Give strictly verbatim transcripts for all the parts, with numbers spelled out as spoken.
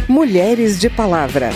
Mulheres de Palavra.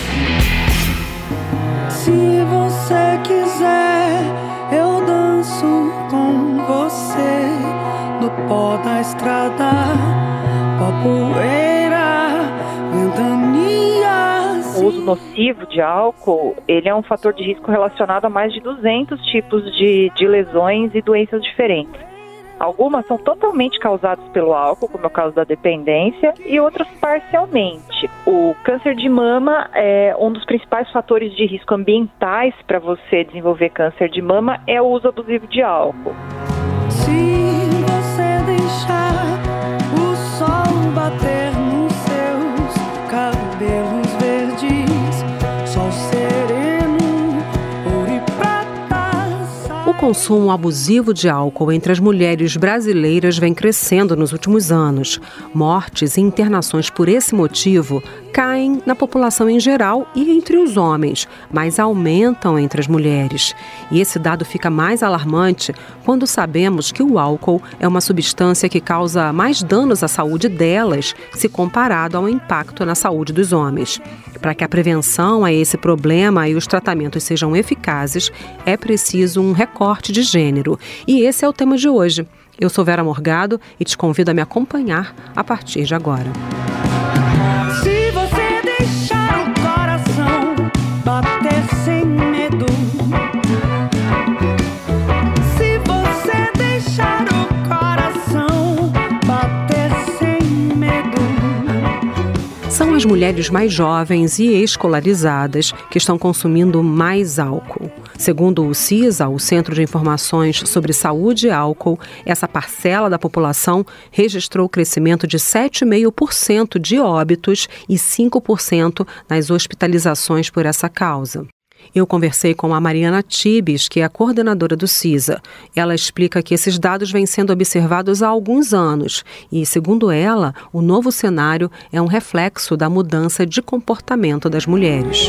Se você quiser, eu danço com você no pó da estrada, pó, poeira, ventanias. O uso nocivo de álcool, ele é um fator de risco relacionado a mais de duzentos tipos de, de lesões e doenças diferentes. Algumas são totalmente causadas pelo álcool, como é o caso da dependência, e outras parcialmente. O câncer de mama é um dos principais fatores de risco ambientais para você desenvolver câncer de mama, é o uso abusivo de álcool. Se você deixar o sol bater nos seus cabelos verdes, sol sereno, ouro e prata, sal... O consumo abusivo de álcool entre as mulheres brasileiras vem crescendo nos últimos anos. Mortes e internações por esse motivo caem na população em geral e entre os homens, mas aumentam entre as mulheres. E esse dado fica mais alarmante quando sabemos que o álcool é uma substância que causa mais danos à saúde delas se comparado ao impacto na saúde dos homens. Para que a prevenção a esse problema e os tratamentos sejam eficazes, é preciso um recorte de gênero. E esse é o tema de hoje. Eu sou Vera Morgado e te convido a me acompanhar a partir de agora. Se você deixar o coração bater sem medo, se você deixar o coração bater sem medo. São as mulheres mais jovens e escolarizadas que estão consumindo mais álcool. Segundo o CISA, o Centro de Informações sobre Saúde e Álcool, essa parcela da população registrou crescimento de sete vírgula cinco por cento de óbitos e cinco por cento nas hospitalizações por essa causa. Eu conversei com a Mariana Tibes, que é a coordenadora do CISA. Ela explica que esses dados vêm sendo observados há alguns anos e, segundo ela, o novo cenário é um reflexo da mudança de comportamento das mulheres.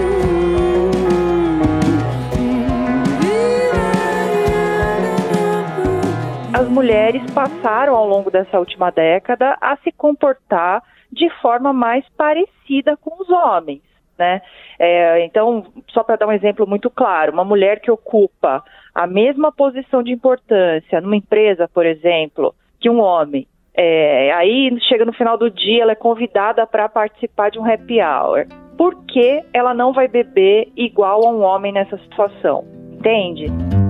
As mulheres passaram ao longo dessa última década a se comportar de forma mais parecida com os homens, né? É, então, só para dar um exemplo muito claro, uma mulher que ocupa a mesma posição de importância numa empresa, por exemplo, que um homem, é, aí chega no final do dia, ela é convidada para participar de um happy hour. Por que ela não vai beber igual a um homem nessa situação? Entende?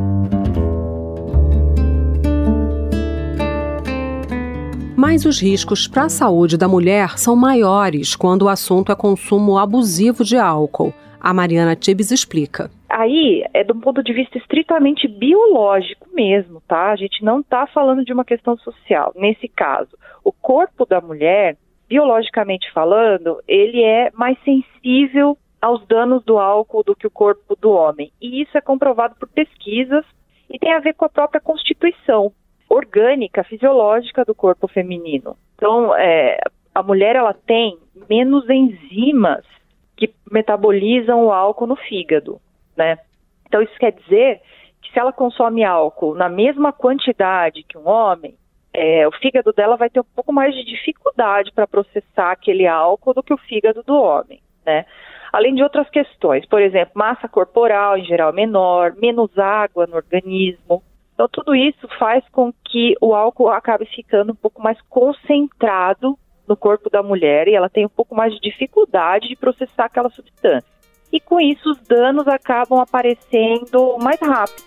Mas os riscos para a saúde da mulher são maiores quando o assunto é consumo abusivo de álcool. A Mariana Tibes explica. Aí é de um ponto de vista estritamente biológico mesmo, tá? A gente não está falando de uma questão social. Nesse caso, o corpo da mulher, biologicamente falando, ele é mais sensível aos danos do álcool do que o corpo do homem. E isso é comprovado por pesquisas e tem a ver com a própria constituição orgânica, fisiológica do corpo feminino. Então, é, a mulher ela tem menos enzimas que metabolizam o álcool no fígado, né? Então, isso quer dizer que se ela consome álcool na mesma quantidade que um homem, é, o fígado dela vai ter um pouco mais de dificuldade para processar aquele álcool do que o fígado do homem, né? Além de outras questões, por exemplo, massa corporal em geral menor, menos água no organismo. Então, tudo isso faz com que o álcool acabe ficando um pouco mais concentrado no corpo da mulher e ela tem um pouco mais de dificuldade de processar aquela substância. E com isso, os danos acabam aparecendo mais rápido.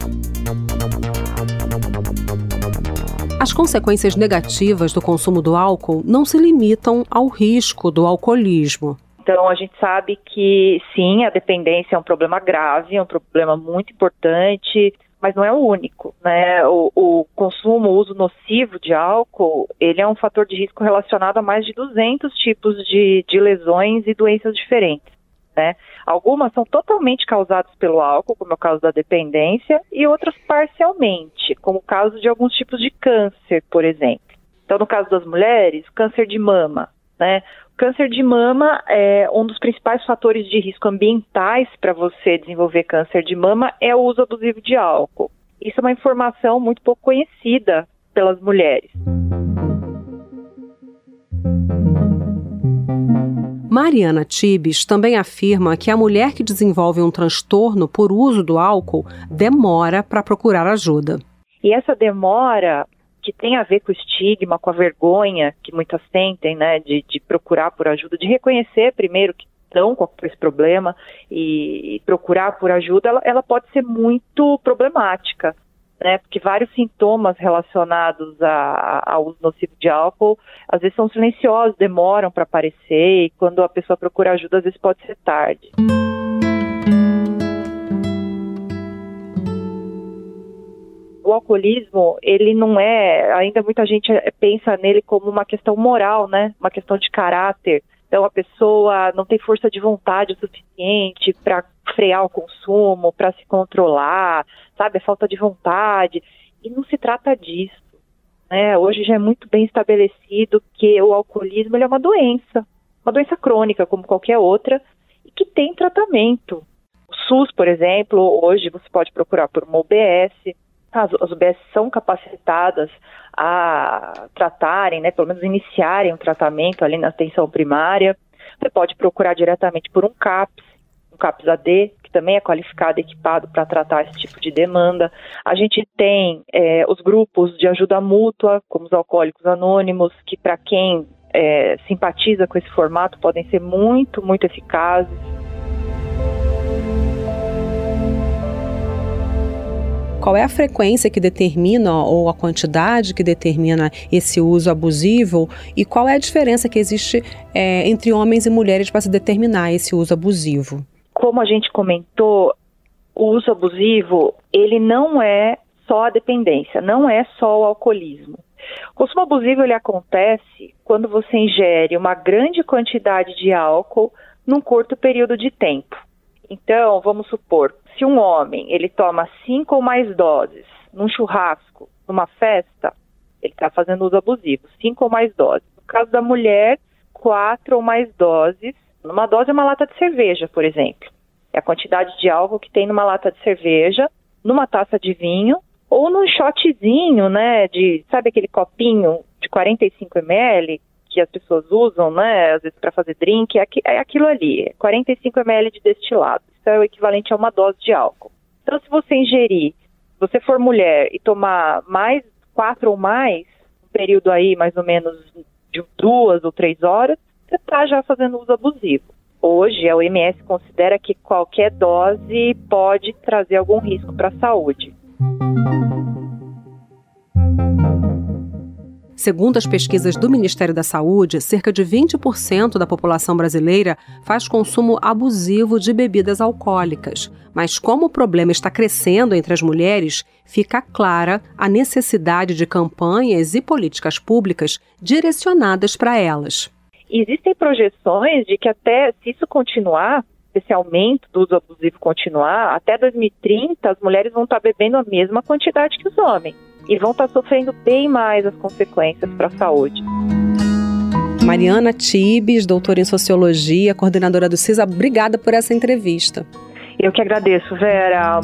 As consequências negativas do consumo do álcool não se limitam ao risco do alcoolismo. Então, a gente sabe que, sim, a dependência é um problema grave, é um problema muito importante, mas não é o único, né? O, o consumo, o uso nocivo de álcool, ele é um fator de risco relacionado a mais de duzentos tipos de, de lesões e doenças diferentes, né? Algumas são totalmente causadas pelo álcool, como é o caso da dependência, e outras parcialmente, como o caso de alguns tipos de câncer, por exemplo. Então, no caso das mulheres, câncer de mama, né? O câncer de mama é um dos principais fatores de risco ambientais para você desenvolver câncer de mama é o uso abusivo de álcool. Isso é uma informação muito pouco conhecida pelas mulheres. Mariana Tibes também afirma que a mulher que desenvolve um transtorno por uso do álcool demora para procurar ajuda. E essa demora, que tem a ver com o estigma, com a vergonha que muitas sentem, né, de, de procurar por ajuda, de reconhecer primeiro que estão com esse problema e, e procurar por ajuda, ela, ela pode ser muito problemática, né, porque vários sintomas relacionados a, ao uso nocivo de álcool, às vezes são silenciosos, demoram para aparecer, e quando a pessoa procura ajuda, às vezes pode ser tarde. O alcoolismo, ele não é, ainda muita gente pensa nele como uma questão moral, né, uma questão de caráter. Então a pessoa não tem força de vontade o suficiente para frear o consumo, para se controlar, sabe, a falta de vontade. E não se trata disso, né? Hoje já é muito bem estabelecido que o alcoolismo ele é uma doença, uma doença crônica como qualquer outra, e que tem tratamento. O SUS, por exemplo, hoje você pode procurar por uma U B S. As, as U B S são capacitadas a tratarem, né, pelo menos iniciarem um tratamento ali na atenção primária. Você pode procurar diretamente por um CAPS, um CAPS A D, que também é qualificado e equipado para tratar esse tipo de demanda. A gente tem é, os grupos de ajuda mútua, como os Alcoólicos Anônimos, que para quem é, simpatiza com esse formato podem ser muito, muito eficazes. Qual é a frequência que determina, ou a quantidade que determina esse uso abusivo, e qual é a diferença que existe é, entre homens e mulheres para se determinar esse uso abusivo? Como a gente comentou, o uso abusivo, ele não é só a dependência, não é só o alcoolismo. O consumo abusivo, ele acontece quando você ingere uma grande quantidade de álcool num curto período de tempo. Então, vamos supor, se um homem ele toma cinco ou mais doses num churrasco, numa festa, ele está fazendo uso abusivo, cinco ou mais doses. No caso da mulher, quatro ou mais doses. Numa dose é uma lata de cerveja, por exemplo. É a quantidade de álcool que tem numa lata de cerveja, numa taça de vinho, ou num shotzinho, né, de, sabe aquele copinho de quarenta e cinco mililitros que as pessoas usam, né, às vezes para fazer drink, é, aqui, é aquilo ali, quarenta e cinco mililitros de destilado. Isso é o equivalente a uma dose de álcool. Então, se você ingerir, se você for mulher e tomar mais, quatro ou mais, um período aí mais ou menos de duas ou três horas, você está já fazendo uso abusivo. Hoje, a O M S considera que qualquer dose pode trazer algum risco para a saúde. Segundo as pesquisas do Ministério da Saúde, cerca de vinte por cento da população brasileira faz consumo abusivo de bebidas alcoólicas. Mas como o problema está crescendo entre as mulheres, fica clara a necessidade de campanhas e políticas públicas direcionadas para elas. Existem projeções de que até, se isso continuar, esse aumento do uso abusivo continuar, até dois mil e trinta as mulheres vão estar bebendo a mesma quantidade que os homens. E vão estar sofrendo bem mais as consequências para a saúde. Mariana Tibes, doutora em Sociologia, coordenadora do CISA, obrigada por essa entrevista. Eu que agradeço, Vera.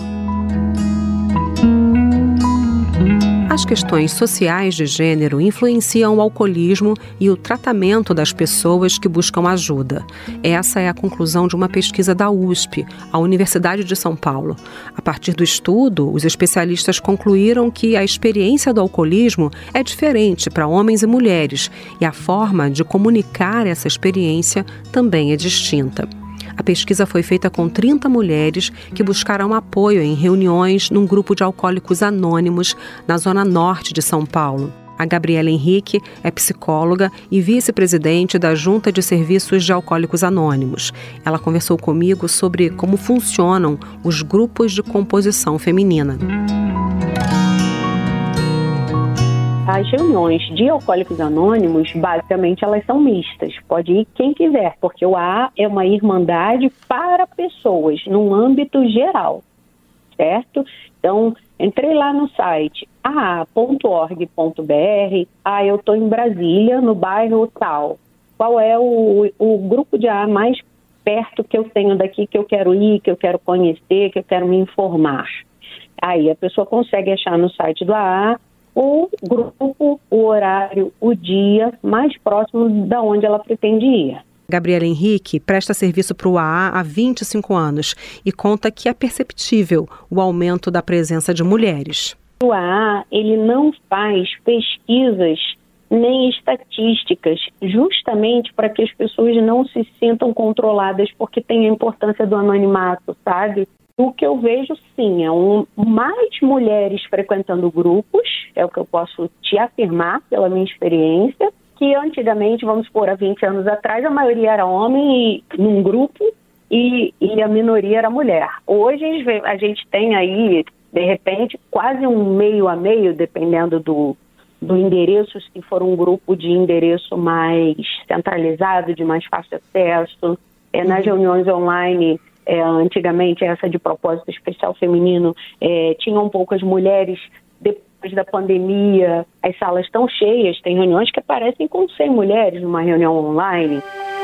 As questões sociais de gênero influenciam o alcoolismo e o tratamento das pessoas que buscam ajuda. Essa é a conclusão de uma pesquisa da U S P, a Universidade de São Paulo. A partir do estudo, os especialistas concluíram que a experiência do alcoolismo é diferente para homens e mulheres e a forma de comunicar essa experiência também é distinta. A pesquisa foi feita com trinta mulheres que buscaram apoio em reuniões num grupo de alcoólicos anônimos na zona norte de São Paulo. A Gabriela Henrique é psicóloga e vice-presidente da Junta de Serviços de Alcoólicos Anônimos. Ela conversou comigo sobre como funcionam os grupos de composição feminina. As reuniões de Alcoólicos Anônimos, basicamente, elas são mistas. Pode ir quem quiser, porque o A A é uma irmandade para pessoas, num âmbito geral, certo? Então, entrei lá no site a a ponto org ponto b r, ah, eu estou em Brasília, no bairro tal. Qual é o, o grupo de A A mais perto que eu tenho daqui, que eu quero ir, que eu quero conhecer, que eu quero me informar? Aí a pessoa consegue achar no site do A A o grupo, o horário, o dia mais próximo da onde ela pretende ir. Gabriela Henrique presta serviço para o A A há vinte e cinco anos e conta que é perceptível o aumento da presença de mulheres. O A A, ele não faz pesquisas nem estatísticas, justamente para que as pessoas não se sintam controladas, porque tem a importância do anonimato, sabe? O que eu vejo, sim, é um, mais mulheres frequentando grupos, é o que eu posso te afirmar pela minha experiência, que antigamente, vamos supor, há vinte anos atrás, a maioria era homem e, num grupo e, e a minoria era mulher. Hoje a gente tem aí, de repente, quase um meio a meio, dependendo do, do endereço, se for um grupo de endereço mais centralizado, de mais fácil acesso. É, nas reuniões online, é, antigamente, essa de propósito especial feminino, é, tinham poucas mulheres. Depois da pandemia, as salas estão cheias, tem reuniões que aparecem com cem mulheres numa reunião online.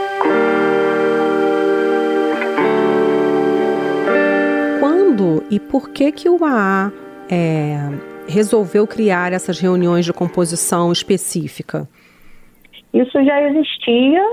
Quando e por que que o A A é, resolveu criar essas reuniões de composição específica? Isso já existia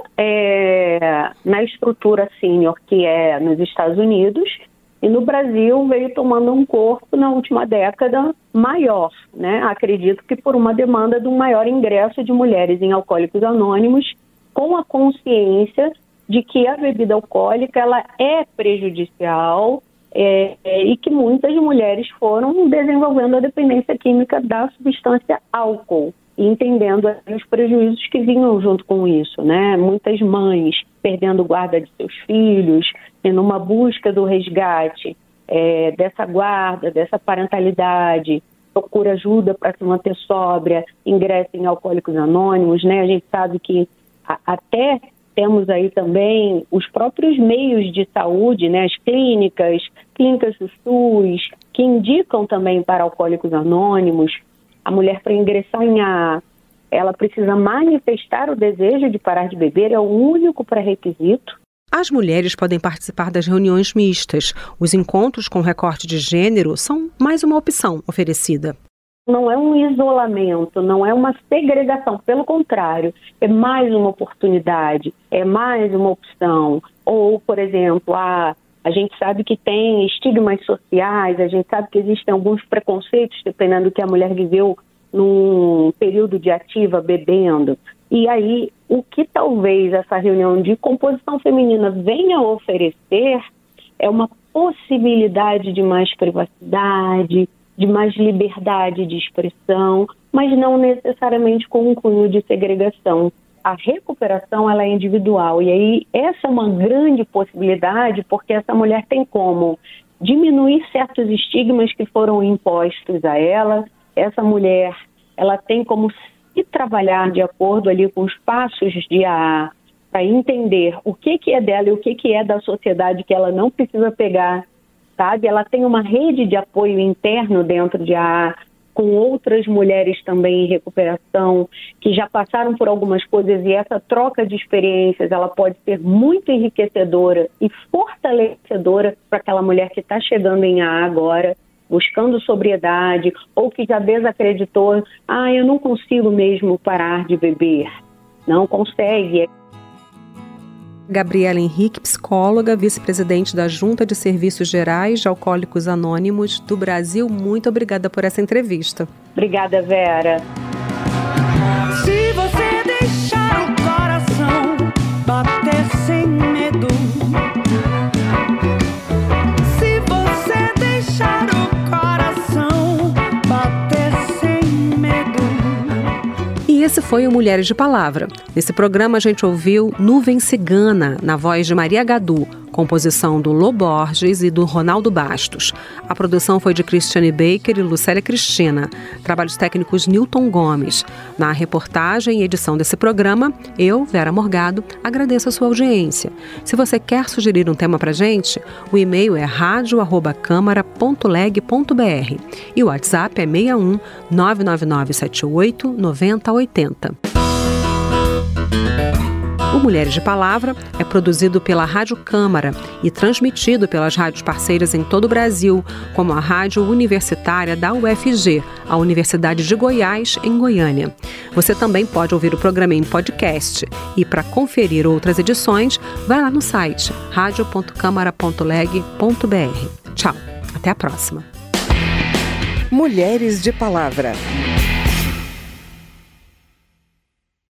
é, na estrutura sênior, que é nos Estados Unidos, e no Brasil veio tomando um corpo na última década maior, né? Acredito que por uma demanda de um maior ingresso de mulheres em Alcoólicos Anônimos, com a consciência de que a bebida alcoólica ela é prejudicial é, é, e que muitas mulheres foram desenvolvendo a dependência química da substância álcool, entendendo os prejuízos que vinham junto com isso, né? Muitas mães perdendo guarda de seus filhos, e numa busca do resgate é, dessa guarda, dessa parentalidade, procura ajuda para se manter sóbria, ingressa em Alcoólicos Anônimos, né? A gente sabe que a, até temos aí também os próprios meios de saúde, né? As clínicas, clínicas do SUS, que indicam também para Alcoólicos Anônimos. A mulher, para ingressar em A A, ela precisa manifestar o desejo de parar de beber, é o único pré-requisito. As mulheres podem participar das reuniões mistas. Os encontros com recorte de gênero são mais uma opção oferecida. Não é um isolamento, não é uma segregação, pelo contrário, é mais uma oportunidade, é mais uma opção. Ou, por exemplo, a, a gente sabe que tem estigmas sociais, a gente sabe que existem alguns preconceitos, dependendo do que a mulher viveu num período de ativa, bebendo. E aí, o que talvez essa reunião de composição feminina venha a oferecer é uma possibilidade de mais privacidade, de mais liberdade de expressão, mas não necessariamente com um cunho de segregação. A recuperação ela é individual e aí essa é uma grande possibilidade porque essa mulher tem como diminuir certos estigmas que foram impostos a ela. Essa mulher ela tem como se trabalhar de acordo ali com os passos de A A para entender o que, que é dela e o que, que é da sociedade que ela não precisa pegar, sabe? Ela tem uma rede de apoio interno dentro de A A, com outras mulheres também em recuperação, que já passaram por algumas coisas e essa troca de experiências, ela pode ser muito enriquecedora e fortalecedora para aquela mulher que está chegando em A A agora, buscando sobriedade, ou que já desacreditou, ah, eu não consigo mesmo parar de beber. Não consegue. Gabriela Henrique, psicóloga, vice-presidente da Junta de Serviços Gerais de Alcoólicos Anônimos do Brasil, muito obrigada por essa entrevista. Obrigada, Vera. Se você deixar o coração bater sem medo, se você deixar o coração bater sem medo. E esse foi o Mulheres de Palavra. Nesse programa a gente ouviu Nuvem Cigana, na voz de Maria Gadu, composição do Lô Borges e do Ronaldo Bastos. A produção foi de Cristiane Baker e Lucélia Cristina. Trabalhos técnicos Newton Gomes. Na reportagem e edição desse programa, eu, Vera Morgado, agradeço a sua audiência. Se você quer sugerir um tema pra gente, o e-mail é rádio arroba câmara ponto leg ponto br e o WhatsApp é seis um nove nove nove sete oito nove zero oito zero. O Mulheres de Palavra é produzido pela Rádio Câmara e transmitido pelas rádios parceiras em todo o Brasil, como a Rádio Universitária da U F G, a Universidade de Goiás, em Goiânia. Você também pode ouvir o programa em podcast e, para conferir outras edições, vai lá no site radio ponto câmara ponto leg ponto br. Tchau, até a próxima. Mulheres de Palavra.